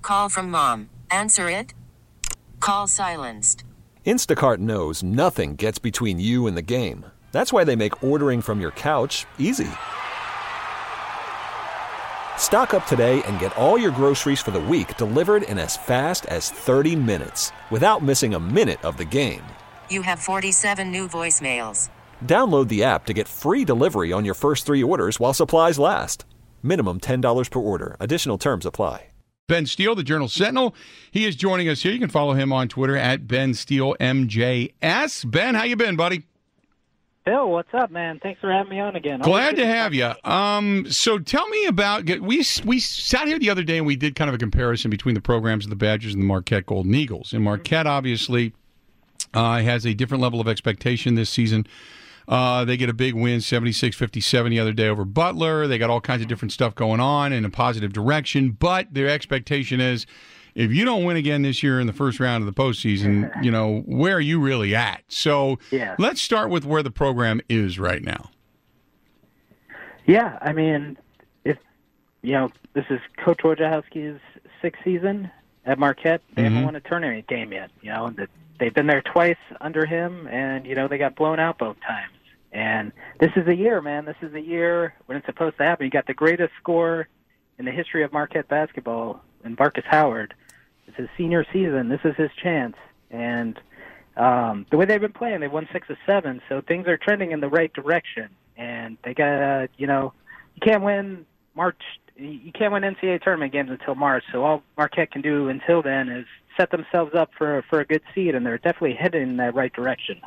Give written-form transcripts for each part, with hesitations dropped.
Call from mom. Answer it. Call silenced. Instacart knows nothing gets between you and the game. That's why they make ordering from your couch easy. Stock up today and get all your groceries for the week delivered in as fast as 30 minutes without missing a minute of the game. You have 47 new voicemails. Download the app to get free delivery on your first 3 orders while supplies last. Minimum $10 per order. Additional terms apply. Ben Steele, the Journal Sentinel. He is joining us here. You can follow him on Twitter at Ben Steele MJS. Ben, how you been, buddy? Bill, what's up, man? Thanks for having me on again. Glad to have you. So tell me about, we sat here the other day and we did kind of a comparison between the programs of the Badgers and the Marquette Golden Eagles. And Marquette obviously has a different level of expectation this season. They get a big win, 76-57 the other day over Butler. They got all kinds of different stuff going on in a positive direction. But their expectation is, if you don't win again this year in the first round of the postseason, where are you really at? So Let's start with where the program is right now. Yeah, I mean, this is Coach Wojciechowski's 6th season at Marquette. They haven't won a tournament game yet. They've been there twice under him, and, they got blown out both times. And this is the year, man. This is the year when it's supposed to happen. You got the greatest scorer in the history of Marquette basketball, and Marcus Howard. It's his senior season. This is his chance. And the way they've been playing, they won 6 of 7, so things are trending in the right direction. And they got, you can't win You can't win NCAA tournament games until March. So all Marquette can do until then is set themselves up for a good seed, and they're definitely headed in that right direction.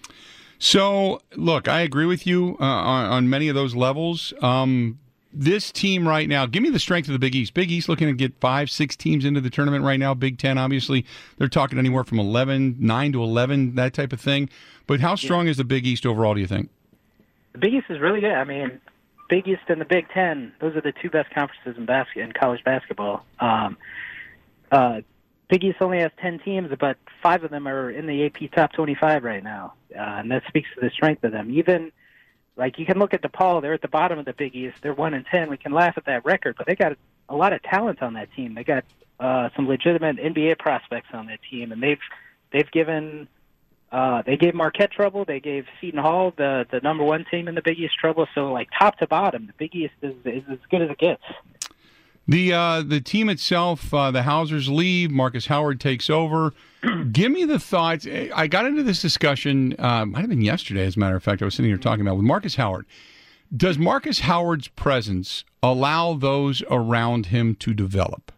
So, look, I agree with you on many of those levels. This team right now, give me the strength of the Big East. Big East looking to get 5-6 teams into the tournament right now. Big Ten, obviously, they're talking anywhere from 9 to 11, that type of thing. But how strong is the Big East overall, do you think? The Big East is really good. I mean, Big East and the Big Ten, those are the 2 best conferences in college basketball. Big East only has 10 teams, but 5 of them are in the AP top 25 right now, and that speaks to the strength of them. Even, you can look at DePaul, they're at the bottom of the Big East. They're 1-10. We can laugh at that record, but they got a lot of talent on that team. They got some legitimate NBA prospects on that team, and they've given they gave Marquette trouble. They gave Seton Hall, the number 1 team in the Big East, trouble. So, top to bottom, the Big East is as good as it gets. The team itself, the Hausers leave, Marcus Howard takes over. Give me the thoughts. I got into this discussion, might have been yesterday, as a matter of fact, I was sitting here talking about with Marcus Howard. Does Marcus Howard's presence allow those around him to develop?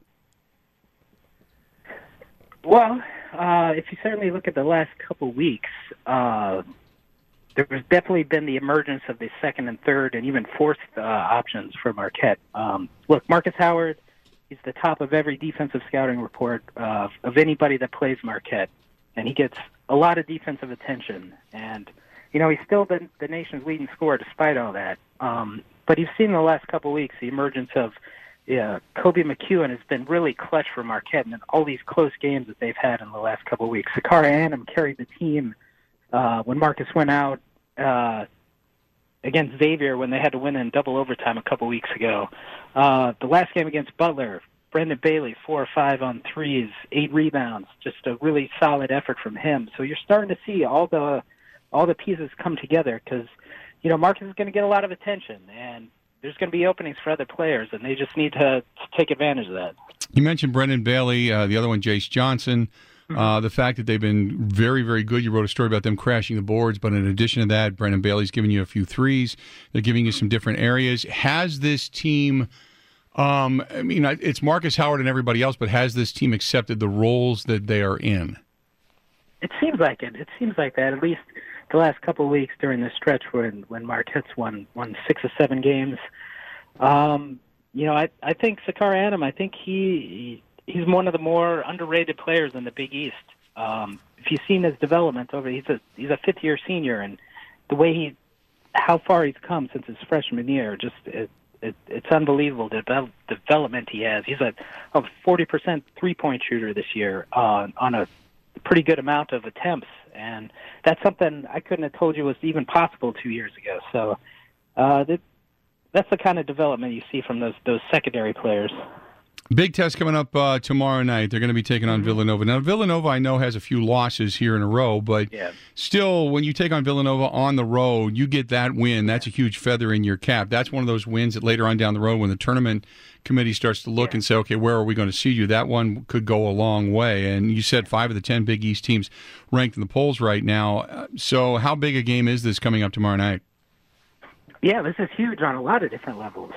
Well, if you certainly look at the last couple weeks, there's definitely been the emergence of the 2nd and 3rd and even 4th options for Marquette. Look, Marcus Howard, he's the top of every defensive scouting report of anybody that plays Marquette, and he gets a lot of defensive attention. And, he's still the nation's leading scorer despite all that. But you've seen in the last couple weeks the emergence of Kobe McEwen has been really clutch for Marquette in all these close games that they've had in the last couple weeks. Sakara Annam carried the team when Marcus went out against Xavier when they had to win in double overtime a couple weeks ago. The last game against Butler, Brendan Bailey, 4 or 5 on threes, 8 rebounds, just a really solid effort from him. So you're starting to see all the pieces come together because, Marcus is going to get a lot of attention, and there's going to be openings for other players, and they just need to take advantage of that. You mentioned Brendan Bailey, the other one, Jace Johnson. The fact that they've been very, very good. You wrote a story about them crashing the boards, but in addition to that, Brendan Bailey's giving you a few threes. They're giving you some different areas. Has this team, it's Marcus Howard and everybody else, but has this team accepted the roles that they are in? It seems like it. It seems like that, at least the last couple of weeks during this stretch when Marquette's won 6 or 7 games. I think Sakara Annam, I think he's one of the more underrated players in the Big East. If you've seen his development he's a 5th-year senior, and the way how far he's come since his freshman year, it's unbelievable the development he has. He's a 40% three-point shooter this year on a pretty good amount of attempts, and that's something I couldn't have told you was even possible 2 years ago. So that's the kind of development you see from those secondary players. Big test coming up tomorrow night. They're going to be taking on Villanova. Now, Villanova, I know, has a few losses here in a row, but still, when you take on Villanova on the road, you get that win. That's a huge feather in your cap. That's one of those wins that later on down the road, when the tournament committee starts to look and say, okay, where are we going to seed you? That one could go a long way. And you said 5 of the 10 Big East teams ranked in the polls right now. So how big a game is this coming up tomorrow night? Yeah, this is huge on a lot of different levels.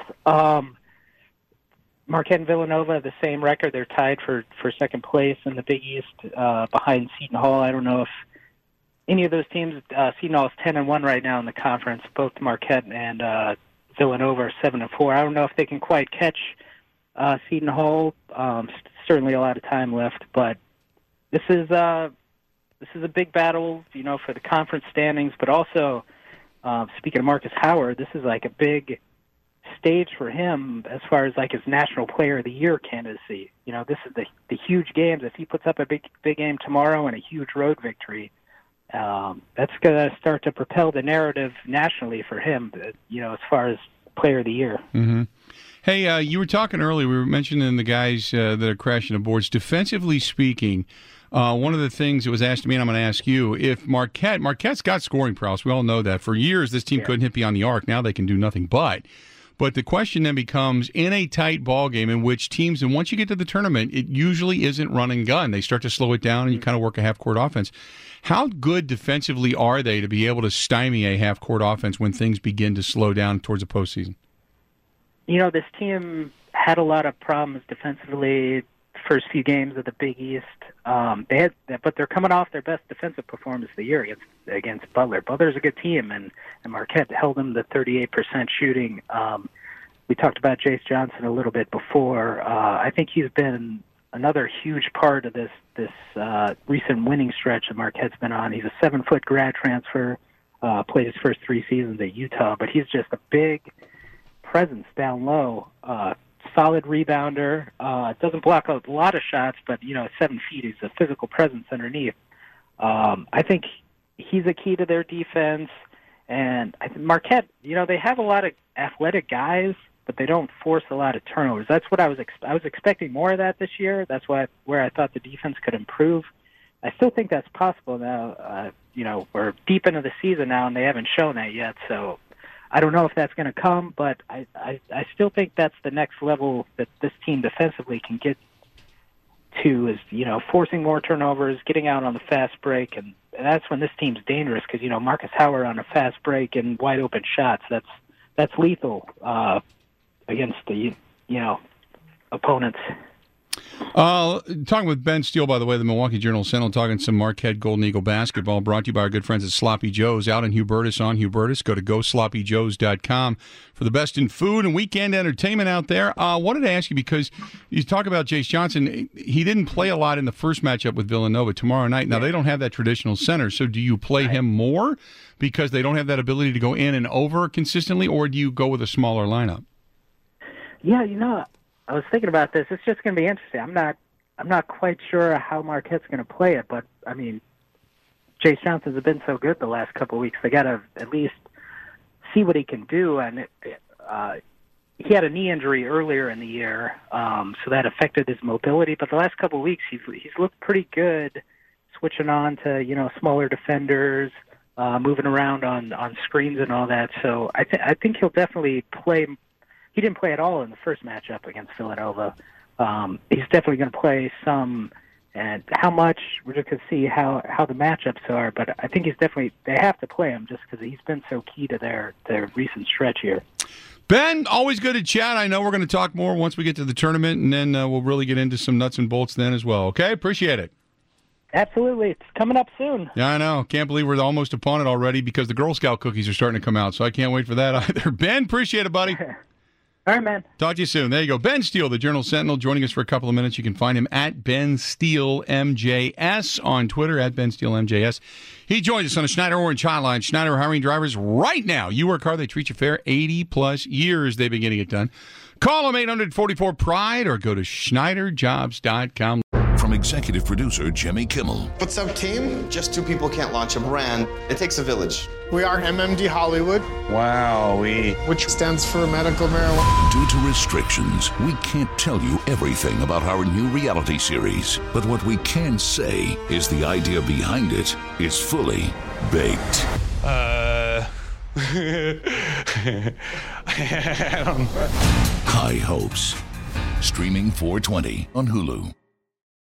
Marquette and Villanova have the same record. They're tied for second place in the Big East behind Seton Hall. I don't know if any of those teams, Seton Hall is 10-1 right now in the conference. Both Marquette and Villanova are 7-4. I don't know if they can quite catch Seton Hall. Certainly a lot of time left, but this is a big battle, for the conference standings, but also, speaking of Marcus Howard, this is like a big stage for him as far as like his National Player of the Year candidacy. This is the huge games. If he puts up a big game tomorrow and a huge road victory, that's going to start to propel the narrative nationally for him, as far as Player of the Year. Mm-hmm. Hey, you were talking earlier, we were mentioning the guys that are crashing the boards. Defensively speaking, one of the things that was asked to me, and I'm going to ask you, if Marquette's got scoring prowess. We all know that. For years, this team couldn't hit beyond the arc. Now they can do nothing but. But the question then becomes, in a tight ball game in which teams, and once you get to the tournament, it usually isn't run and gun. They start to slow it down, and you kind of work a half-court offense. How good defensively are they to be able to stymie a half-court offense when things begin to slow down towards the postseason? This team had a lot of problems defensively first few games of the Big East. But they're coming off their best defensive performance of the year against Butler. Butler's a good team, and Marquette held them to 38% shooting. We talked about Jace Johnson a little bit before. I think he's been another huge part of this recent winning stretch that Marquette's been on. He's a 7-foot grad transfer, played his first 3 seasons at Utah, but he's just a big presence down low. Solid rebounder. Doesn't block a lot of shots, but 7 feet. He's a physical presence underneath. I think he's a key to their defense. And I think Marquette, they have a lot of athletic guys, but they don't force a lot of turnovers. That's what I was expecting more of that this year. That's where I thought the defense could improve. I still think that's possible now. We're deep into the season now, and they haven't shown that yet. So I don't know if that's going to come, but I still think that's the next level that this team defensively can get to is, forcing more turnovers, getting out on the fast break, and that's when this team's dangerous because, Marcus Howard on a fast break and wide open shots, that's lethal against the, opponents. Talking with Ben Steele, by the way, the Milwaukee Journal-Sentinel, talking some Marquette Golden Eagle basketball, brought to you by our good friends at Sloppy Joe's out in Hubertus on Hubertus. Go to GoSloppyJoes.com for the best in food and weekend entertainment out there. Wanted to ask you, because you talk about Jace Johnson, he didn't play a lot in the first matchup with Villanova tomorrow night. Now, they don't have that traditional center, so do you play him more because they don't have that ability to go in and over consistently, or do you go with a smaller lineup? Yeah, I was thinking about this. It's just going to be interesting. I'm not quite sure how Marquette's going to play it, but I mean, Jace Johnson's been so good the last couple of weeks. They got to at least see what he can do. And he had a knee injury earlier in the year, so that affected his mobility. But the last couple of weeks, he's looked pretty good, switching on to smaller defenders, moving around on screens and all that. So I think he'll definitely play. He didn't play at all in the first matchup against Villanova. He's definitely going to play some, and how much, we're just going to see how the matchups are. But I think they have to play him just because he's been so key to their recent stretch here. Ben, always good to chat. I know we're going to talk more once we get to the tournament, and then we'll really get into some nuts and bolts then as well. Okay? Appreciate it. Absolutely. It's coming up soon. Yeah, I know. Can't believe we're almost upon it already because the Girl Scout cookies are starting to come out, so I can't wait for that either. Ben, appreciate it, buddy. All right, man. Talk to you soon. There you go. Ben Steele, the Journal-Sentinel, joining us for a couple of minutes. You can find him at Ben Steele MJS on Twitter, at Ben Steele MJS. He joins us on the Schneider Orange Hotline. Schneider hiring drivers right now. You work hard, they treat you fair. 80-plus years they've been getting it done. Call them 844-PRIDE or go to SchneiderJobs.com. from executive producer Jimmy Kimmel. What's up, team? Just two people can't launch a brand. It takes a village. We are MMD Hollywood. Wowee. Which stands for medical marijuana. Due to restrictions, we can't tell you everything about our new reality series. But what we can say is the idea behind it is fully baked. I don't know. High Hopes. Streaming 4/20 on Hulu.